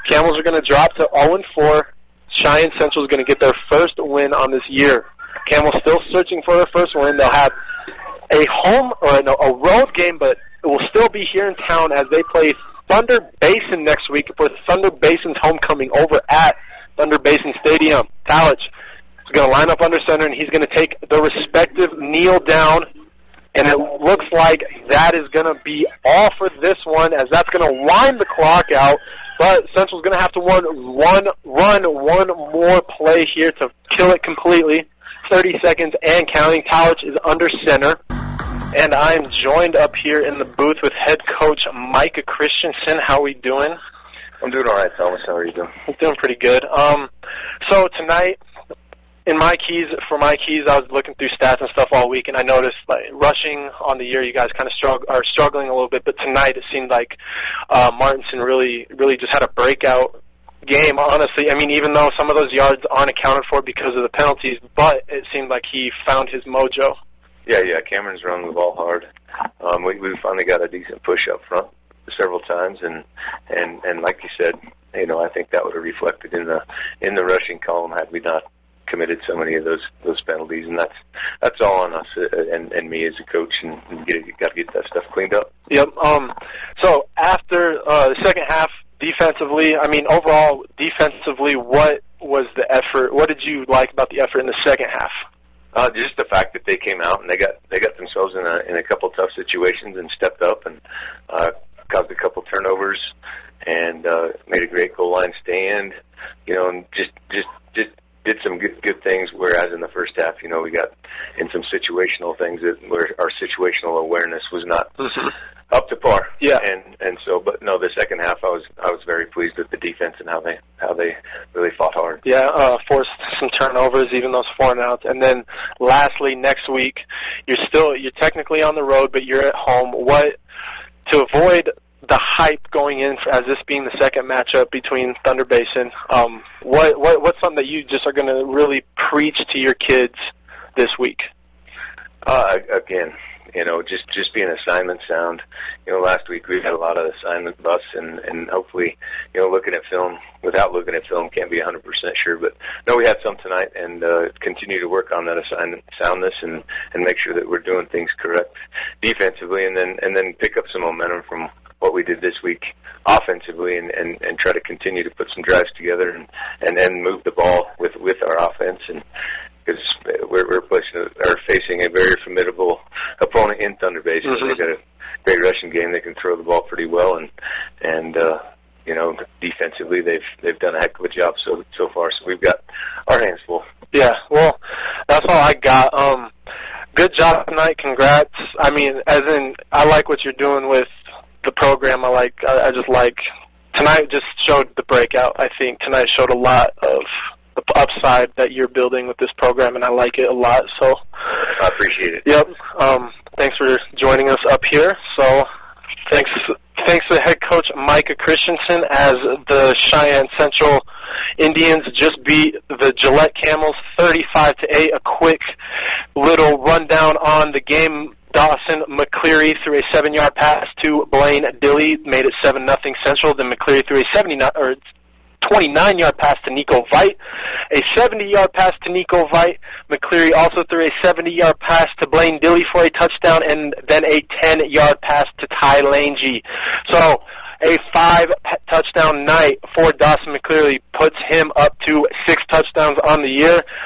Camels are going to drop to 0-4. Cheyenne Central is going to get their first win on this year. Camels still searching for their first win. They'll have a road game, but it will still be here in town as they play Thunder Basin next week for Thunder Basin's homecoming over at Thunder Basin Stadium. Talich is going to line up under center, and he's going to take the respective kneel down. And it looks like that is going to be all for this one, as that's going to wind the clock out. But Central's going to have to run one more play here to kill it completely. 30 seconds and counting. Talich is under center. And I'm joined up here in the booth with head coach Micah Christensen. How are we doing? I'm doing all right, Thomas. How are you doing? I'm doing pretty good. So tonight, for my keys, I was looking through stats and stuff all week, and I noticed rushing on the year, you guys kind of are struggling a little bit. But tonight, it seemed like Martinson really just had a breakout game. Honestly, I mean, even though some of those yards aren't accounted for because of the penalties, but it seemed like he found his mojo. Yeah. Cameron's running the ball hard. We finally got a decent push up front several times, and like you said, I think that would have reflected in the rushing column had we not committed so many of those penalties, and that's all on us and me as a coach, and got to get that stuff cleaned up. Yep. So after the second half, defensively, overall defensively, what was the effort? What did you like about the effort in the second half? Just the fact that they came out and they got themselves in a couple tough situations and stepped up and caused a couple turnovers and made a great goal line stand, and just did some good things. Whereas in the first half, we got in some situational things where our situational awareness was not up to par. Yeah. And so, but no, the second half I was very pleased with the defense and how they really fought hard. Yeah, forced some turnovers, even those 4 and outs. And then lastly, next week you're technically on the road, but you're at home. To avoid the hype going in as this being the second matchup between Thunder Basin, what's something that you just are going to really preach to your kids this week? Again, just being assignment sound. Last week we had a lot of assignment busts, and hopefully, without looking at film, can't be 100% sure. But no, we had some tonight, and continue to work on that assignment soundness and make sure that we're doing things correct defensively, and then pick up some momentum from what we did this week offensively, and try to continue to put some drives together and then move the ball with our offense, and because we're facing a very formidable opponent in Thunder Basin. They've got a great rushing game. They can throw the ball pretty well, and defensively they've done a heck of a job so far. So we've got our hands full. Yeah, well, that's all I got. Good job tonight. Congrats. I like what you're doing with the program. I just like tonight just showed the breakout. I think tonight showed a lot of the upside that you're building with this program, and I like it a lot. So I appreciate it. Yep. Thanks for joining us up here. So thanks to head coach Micah Christensen, as the Cheyenne Central Indians just beat the Gillette Camels 35-8. A quick little rundown on the game. Dawson McCleary threw a 7-yard pass to Blaine Dilly, made it 7-0 Central. Then McCleary threw a 29-yard pass to Nico Veit, a 70-yard pass to Nico Veit. McCleary also threw a 70-yard pass to Blaine Dilly for a touchdown, and then a 10-yard pass to Ty Lange. So a 5-touchdown night for Dawson McCleary puts him up to 6 touchdowns on the year.